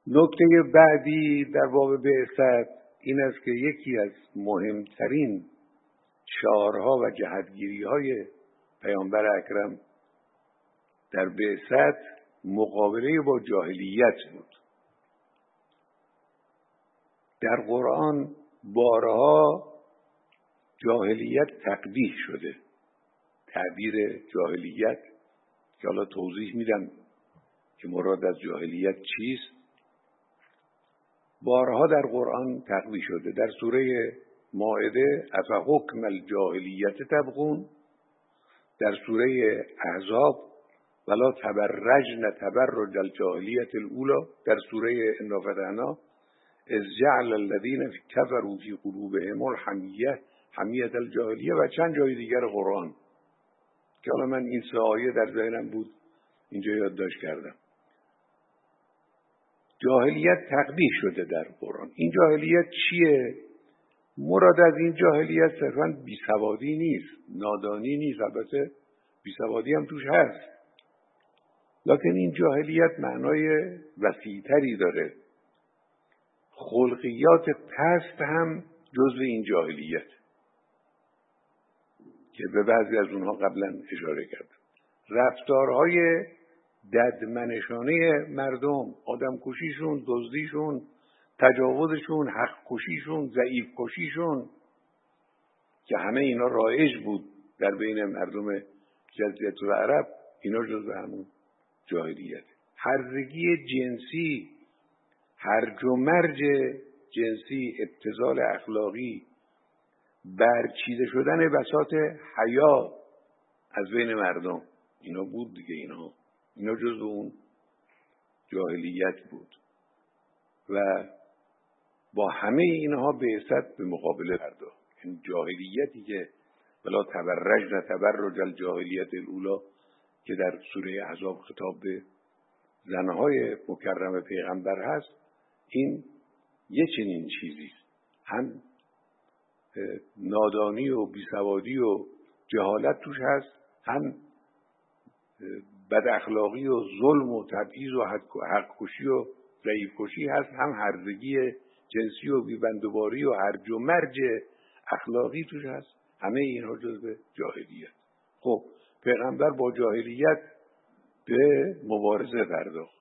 نکته بعدی در باب بعثت این است که یکی از مهمترین شعارها و جهتگیری‌های پیامبر اکرم در بعثت مقابله با جاهلیت بود. در قرآن بارها جاهلیت تقبیح شده. تعبیر جاهلیت که حالا توضیح میدم که مراد از جاهلیت چیست، بارها در قرآن تقبیح شده. در سوره مائده افحکم الجاهلیت تبغون، در سوره احزاب ولا تبرجن تبرج الجاهلیت الاولی، در سوره انا فتحنا اذ جعل الذین کفروا فی قلوبهم حمیة الجاهلیه و چند جای دیگر قرآن که حالا من این 3 آیه در ذهنم بود اینجا یادداشت کردم. جاهلیت تقبیح شده در قرآن. این جاهلیت چیه؟ مراد از این جاهلیت صرفاً بیسوادی نیست، نادانی نیست، البته بیسوادی هم توش هست، لکن این جاهلیت معنای وسیع‌تری داره. خلقیات پست هم جزو این جاهلیت که به بعضی از اونها قبلا اشاره کردم. رفتارهای ددمنشانه مردم، آدم کشیشون، دزدیشون، تجاوزشون، حق کشیشون، ضعیف کشیشون که همه اینا رایج بود در بین مردم جزیره العرب، اینا جزو همون جاهلیت. هرزگی جنسی، هرج و مرج جنسی، ابتذال اخلاقی، برچیده شدن بساط حیا از بین مردم، اینا بود دیگه. اینا جزو اون جاهلیت بود و با همه اینها بعثت به مقابله پرداخت. این جاهلیتی که ولا تبرجن تبرج الجاهلیت الاولی که در سوره احزاب خطاب به زنهای مکرم پیغمبر هست، این یه چنین چیزی، هم نادانی و بیسوادی و جهالت توش هست، هم بد اخلاقی و ظلم و تبعیض و حق کشی و ضعیف کشی هست، هم هرزگی جنسی و بیبندوباری و هرج و مرج اخلاقی توش هست. همه اینها جزو جاهلیت. خب پیغمبر با جاهلیت به مبارزه پرداخت.